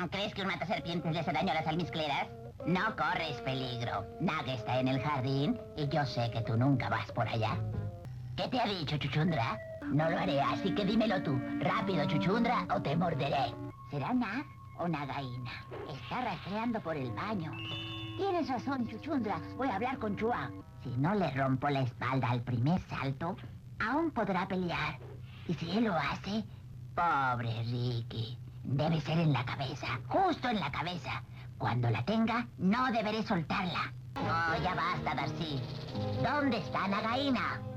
¿Crees que un mataserpientes le hace daño a las almizcleras? No corres peligro. Nag está en el jardín y yo sé que tú nunca vas por allá. ¿Qué te ha dicho, Chuchundra? No lo haré, así que dímelo tú. Rápido, Chuchundra, o te morderé. ¿Será Nag o Nagaína? Está rastreando por el baño. Tienes razón, Chuchundra. Voy a hablar con Chua. Si no le rompo la espalda al primer salto, aún podrá pelear. Y si él lo hace, pobre Ricky. Debe ser en la cabeza, justo en la cabeza. Cuando la tenga, no deberé soltarla. Oh, ya basta, Darcy. ¿Dónde está Nagaína?